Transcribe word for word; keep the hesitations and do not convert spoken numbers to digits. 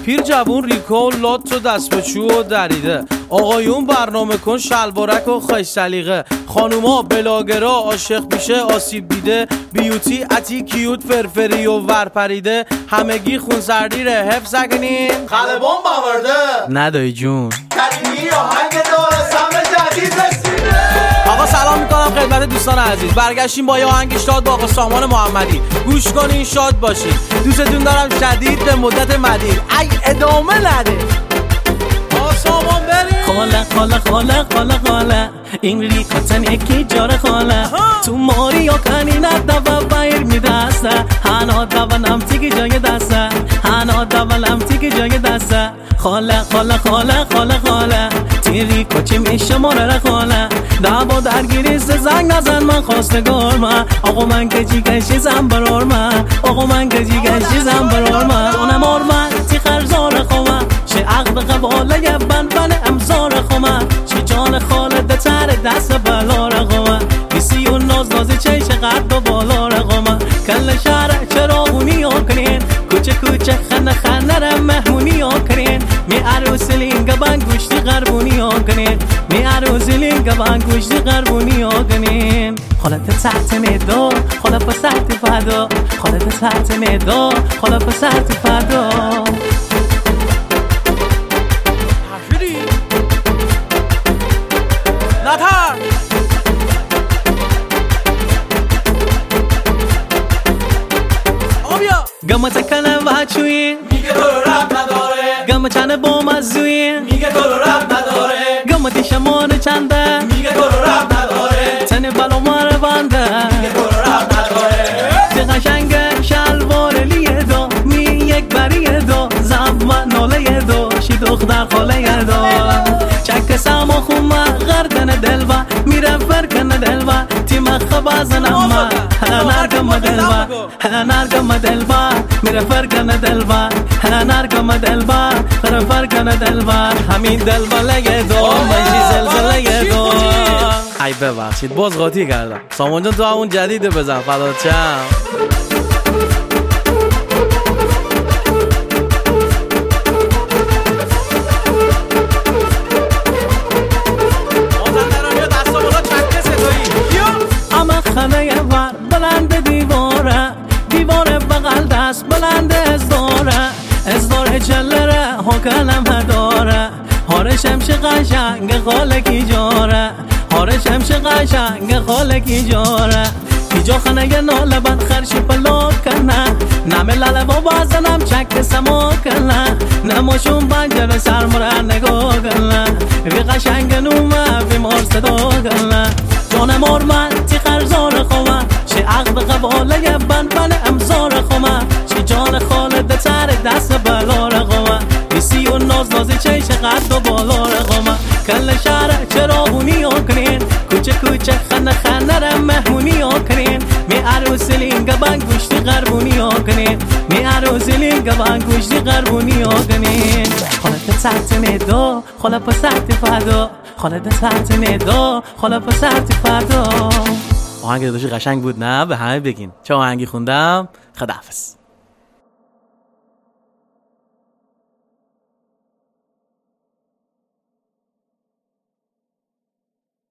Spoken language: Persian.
پیر جوون ریکو و لات و دست به چوب و دریده، آقایون برنامه کن شلوارک و خیش سلیقه، خانوما بلاگرا عاشق میشه آسیب دیده، بیوتی اتی کیوت فرفری و ورپریده، همگی خونسردی ره حفظ کنین خلبان باورده ندایی جون کریمی آهنگ داره سمت جدید رسیده. آقا سلام میکنم خدمت دوستان عزیز، برگشتیم با یه آهنگ شاد با آقا سامان محمدی. گوش کنین شاد باشین، دوستتون دارم شدید به مدت مدید. ای ادامه نده آقا سامان بریم. خاله خاله خاله خاله خاله این ریکاتن اکی جاره خاله تو ماری یا کنی ندوا بایر می دسته هانا دوانم تیگی جای دسته هانا دوانم تیگی جای دسته خاله خاله خاله خاله خاله تیری کچی میشه ماره خاله دعوا درگیری زنگ نزن من خواستگار من آقا من گجی گشی زن برار من آقا من گجی گشی زن برار من اونم آر من تی خرزار خومه چه عقب قباله بن بن امزار خومه چه جان خالد تر دست بلا رقمه بیسی و ناز نازی چش قد و بالا رقمه کل شهر چراغونی ها کنین کوچه کوچه خنه خنه را مهمونی ها کنین می عروسلین گبن گوشتی غربونی ها کنین می عروسلین گبن گوشتی غربونی ها کنین خالت تحت میدا خالا پسرت فدا خالت تحت میدا خالا پسرت فدا نتر آبیا گم تکنه وچوین میگه تو رو رب نداره گم چنه با مزوین میگه تو رو رب نداره گم دیشمان چنده میگه تو رو رب نداره تنه بلا ماره بنده میگه تو رو رب نداره تی قشنگ شلوار لیه دا می یک بریه دا زمان ناله دا شی دختر خاله دا چک سما خومه غردن دلوا میره فرکن دلوا تی مخبازن اما نرگم دلوا نرگم دلوا میره فرکن دلوا نرگم دلوا خر فرکن دلوا همین دلوا لیه دا مجی زلزله دا. ای ببخشید باز قاطی کردم. سامان جان تو همون جدیده بزن فدات شم. خانه ور بلند دیواره دیواره بغل دست بلند ازداره ازداره چلره حکلم هداره هاره شمش قشنگ خالکی جاره هاره شمش قشنگ خالکی جاره ایجا خانه ناله بند خرشی پلو کنه نمه لاله با بازنم چک سما کنه نماشون بنجر سرمره نگاه کنه وی قشنگ نومه وی مار صدا کنه جان مارمن تی خرزار خومه چه عقب قباله بن بن امزار خومه چه جان خالد تر دست بلا رقمه بیسی و ناز نازی چش قد و بالا رقمه کل شهر چراغونی ها کنین کوچه کوچه خنه خنه را مهمونی ها کنین می عروسلین گبن گوشتی غربونی ها کنین می عروسلین گبن گوشتی غربونی ها کنین خالت تحت میدا خالا پسرت فدا خالت تحت میدا خالا پسرت فدا. آهنگ داداشی قشنگ بود نه؟ به همه بگین چه آهنگی خوندم. خداحافظ.